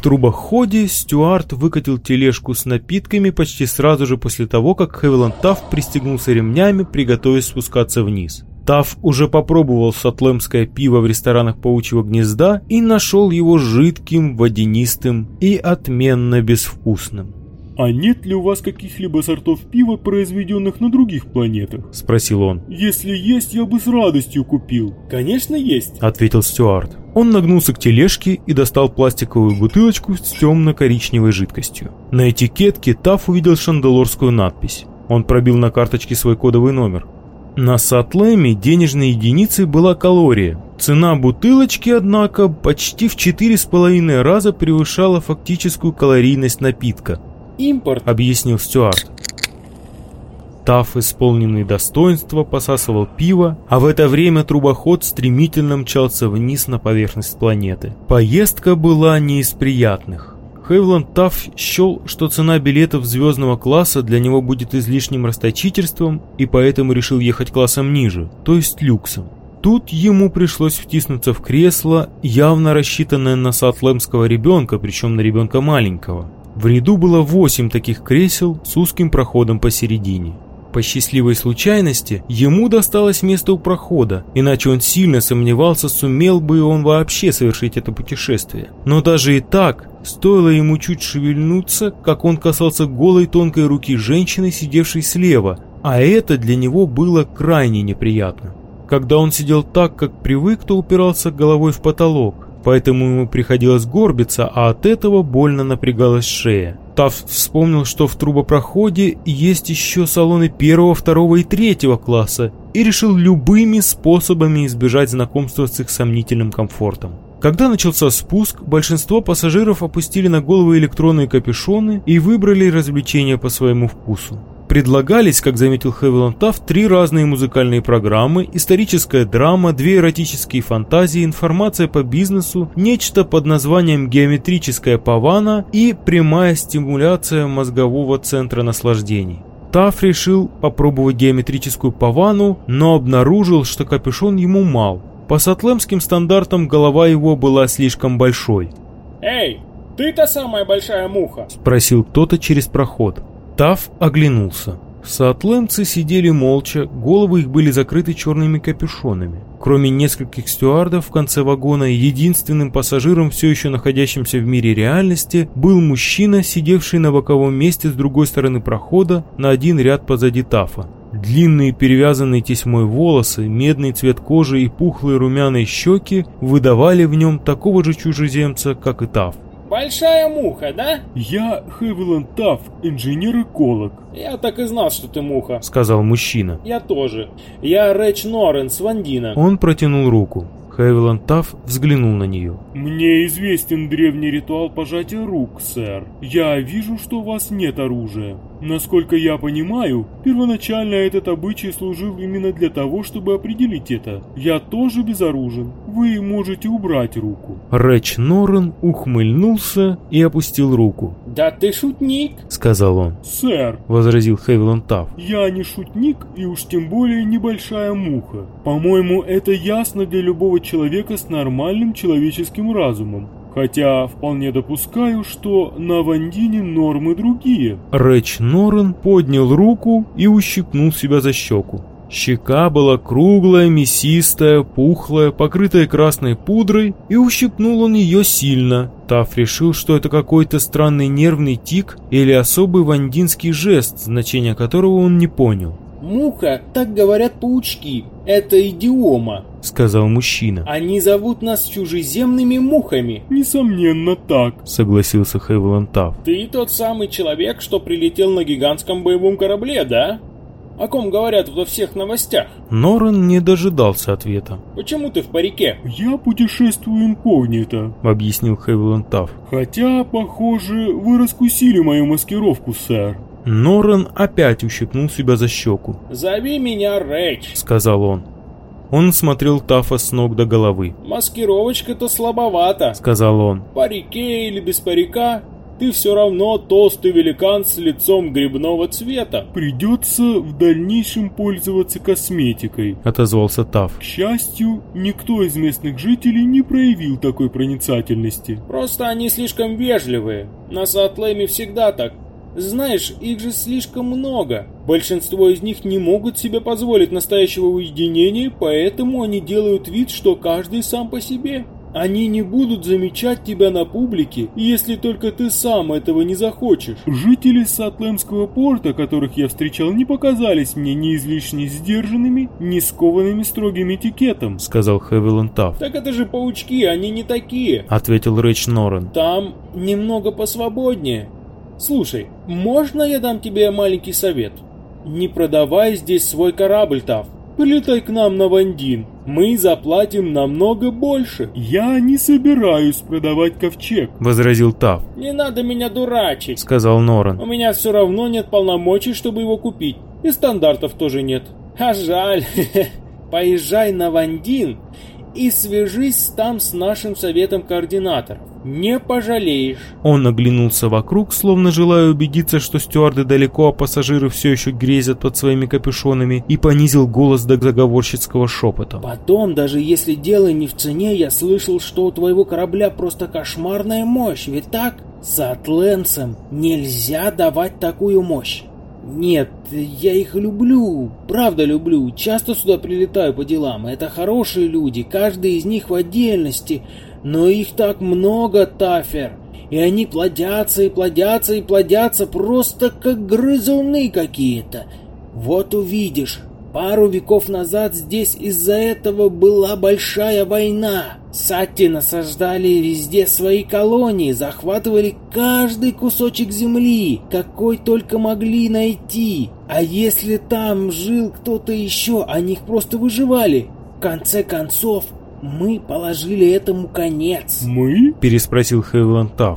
трубоходе Стюарт выкатил тележку с напитками почти сразу же после того, как Хевиланд Тафф пристегнулся ремнями, приготовясь спускаться вниз. Тафф уже попробовал сатлемское пиво в ресторанах Паучьего гнезда и нашел его жидким, водянистым и отменно безвкусным. «А нет ли у вас каких-либо сортов пива, произведенных на других планетах?» – спросил он. «Если есть, я бы с радостью купил». «Конечно есть», – ответил Стюарт. Он нагнулся к тележке и достал пластиковую бутылочку с темно-коричневой жидкостью. На этикетке Тафф увидел шандалорскую надпись. Он пробил на карточке свой кодовый номер. На Сатлеме денежной единицей была калория. Цена бутылочки, однако, почти в 4,5 раза превышала фактическую калорийность напитка. «Импорт», — объяснил Стюарт. Тафф, исполненный достоинства, посасывал пиво, а в это время трубоход стремительно мчался вниз на поверхность планеты. Поездка была не из приятных. Хевиланд Тафф счел, что цена билетов звездного класса для него будет излишним расточительством, и поэтому решил ехать классом ниже, то есть люксом. Тут ему пришлось втиснуться в кресло, явно рассчитанное на сатлемского ребенка, причем на ребенка маленького. В ряду было 8 таких кресел с узким проходом посередине. По счастливой случайности ему досталось место у прохода, иначе он сильно сомневался, сумел бы он вообще совершить это путешествие. Но даже и так, стоило ему чуть шевельнуться, как он касался голой тонкой руки женщины, сидевшей слева, а это для него было крайне неприятно. Когда он сидел так, как привык, то упирался головой в потолок. Поэтому ему приходилось горбиться, а от этого больно напрягалась шея. Тафф вспомнил, что в трубопроходе есть еще салоны 1, 2 и 3 класса, и решил любыми способами избежать знакомства с их сомнительным комфортом. Когда начался спуск, большинство пассажиров опустили на головы электронные капюшоны и выбрали развлечения по своему вкусу. Предлагались, как заметил Хевиланд Тафф, 3 разные музыкальные программы, историческая драма, 2 эротические фантазии, информация по бизнесу, нечто под названием геометрическая павана и прямая стимуляция мозгового центра наслаждений. Тафф решил попробовать геометрическую павану, но обнаружил, что капюшон ему мал. По сатлемским стандартам голова его была слишком большой. «Эй, ты та самая большая муха?» – спросил кто-то через проход. Тафф оглянулся. Саатлемцы сидели молча, головы их были закрыты черными капюшонами. Кроме нескольких стюардов в конце вагона, единственным пассажиром, все еще находящимся в мире реальности, был мужчина, сидевший на боковом месте с другой стороны прохода на один ряд позади Таффа. Длинные перевязанные тесьмой волосы, медный цвет кожи и пухлые румяные щеки выдавали в нем такого же чужеземца, как и Тафф. «Большая муха, да?» «Я Хевиланд Тафф, инженер-эколог». «Я так и знал, что ты муха», — сказал мужчина. «Я тоже. Я Рэч Норрен с Вандина». Он протянул руку. Хевиланд Тафф взглянул на нее. «Мне известен древний ритуал пожатия рук, сэр. Я вижу, что у вас нет оружия. Насколько я понимаю, первоначально этот обычай служил именно для того, чтобы определить это. Я тоже безоружен. Вы можете убрать руку». Рэч Норрен ухмыльнулся и опустил руку. «Да ты шутник», — сказал он. «Сэр», — возразил Хевиланд Тафф, — «я не шутник и уж тем более небольшая муха. По-моему, это ясно для любого человека с нормальным человеческим разумом. Хотя вполне допускаю, что на Вандине нормы другие». Рэч Норрен поднял руку и ущипнул себя за щеку. Щека была круглая, мясистая, пухлая, покрытая красной пудрой, и ущипнул он ее сильно. Тафф решил, что это какой-то странный нервный тик или особый вандинский жест, значение которого он не понял. «Муха, так говорят паучки. Это идиома», — сказал мужчина. «Они зовут нас чужеземными мухами». «Несомненно так», — согласился Хевиланд Тафф. «Ты тот самый человек, что прилетел на гигантском боевом корабле, да? О ком говорят во всех новостях?» Норрен не дожидался ответа. «Почему ты в парике?» «Я путешествую инкогнито», — объяснил Хевиланд Тафф. «Хотя, похоже, вы раскусили мою маскировку, сэр». Норрен опять ущипнул себя за щеку. «Зови меня Рэч», — сказал он. Он смотрел Таффа с ног до головы. «Маскировочка-то слабовата», — сказал он. «В парике или без парика, ты все равно толстый великан с лицом грибного цвета. Придется в дальнейшем пользоваться косметикой, отозвался Таф. К счастью, никто из местных жителей не проявил такой проницательности. Просто они слишком вежливые. На Саатлеме всегда так. Знаешь, их же слишком много. Большинство из них не могут себе позволить настоящего уединения, поэтому они делают вид, что каждый сам по себе. Они не будут замечать тебя на публике, если только ты сам этого не захочешь. Жители Саатлемского порта, которых я встречал, не показались мне ни излишне сдержанными, ни скованными строгим этикетом, сказал Хевиланд Таф. Так это же паучки, они не такие, ответил Рэч Норрен. Там немного посвободнее. Слушай, можно я дам тебе маленький совет? Не продавай здесь свой корабль, Таф. Прилетай к нам на Вандин. Мы заплатим намного больше. Я не собираюсь продавать ковчег, возразил Таф. Не надо меня дурачить, сказал Норрен. У меня все равно нет полномочий, чтобы его купить. И стандартов тоже нет. А жаль. Поезжай на Вандин и свяжись там с нашим советом координаторов. Не пожалеешь. Он оглянулся вокруг, словно желая убедиться, что стюарды далеко, а пассажиры все еще грезят под своими капюшонами, и понизил голос до заговорщицкого шепота. Потом, даже если дело не в цене, я слышал, что у твоего корабля просто кошмарная мощь, ведь так? Саатлемцам нельзя давать такую мощь. Нет, я их люблю, правда люблю, часто сюда прилетаю по делам, это хорошие люди, каждый из них в отдельности, но их так много, Тафер, и они плодятся и плодятся и плодятся, просто как грызуны какие-то. Вот увидишь, пару веков назад здесь из-за этого была большая война. Сатти насаждали везде свои колонии, захватывали каждый кусочек земли, какой только могли найти. А если там жил кто-то еще, они их просто выживали. В конце концов, мы положили этому конец. «Мы?» – переспросил Хевиланд Таф.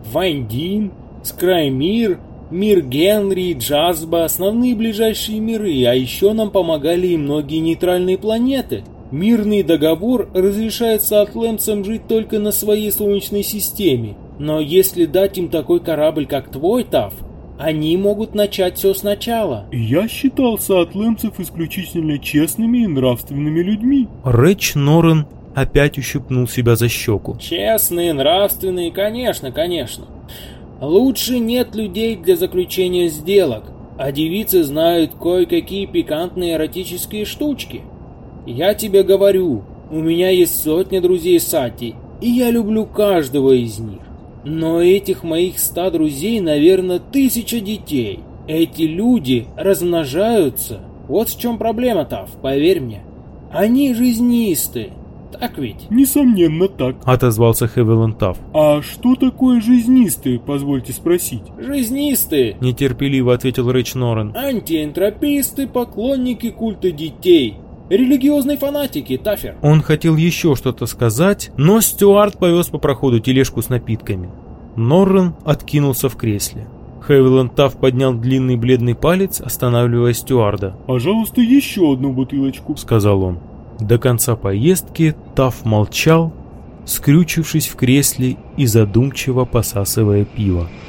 Вандин, Скраймир, Мир Генри, Джазба – основные ближайшие миры, а еще нам помогали и многие нейтральные планеты. Мирный договор разрешает саатлемцам жить только на своей солнечной системе. Но если дать им такой корабль, как твой, Таф, они могут начать все сначала. Я считал саатлемцев исключительно честными и нравственными людьми. Рэч Норрен опять ущипнул себя за щеку. Честные, нравственные, конечно, конечно. Лучше нет людей для заключения сделок, а девицы знают кое-какие пикантные эротические штучки. Я тебе говорю, у меня есть сотни друзей Сати, и я люблю каждого из них. Но этих моих 100 друзей, наверное, 1000 детей. Эти люди размножаются. Вот в чем проблема, Таф, поверь мне. Они жизнистые. Так ведь? Несомненно так, отозвался Хевиланд Таф. А что такое жизнистые, позвольте спросить? Жизнистые, нетерпеливо ответил Рэч Норрен. Антиэнтрописты, поклонники культа детей. Религиозные фанатики, Тафер. Он хотел еще что-то сказать, но стюард повез по проходу тележку с напитками. Норрен откинулся в кресле. Хевиланд Таф поднял длинный бледный палец, останавливая стюарда. «Пожалуйста, еще одну бутылочку», — сказал он. До конца поездки Таф молчал, скрючившись в кресле и задумчиво посасывая пиво.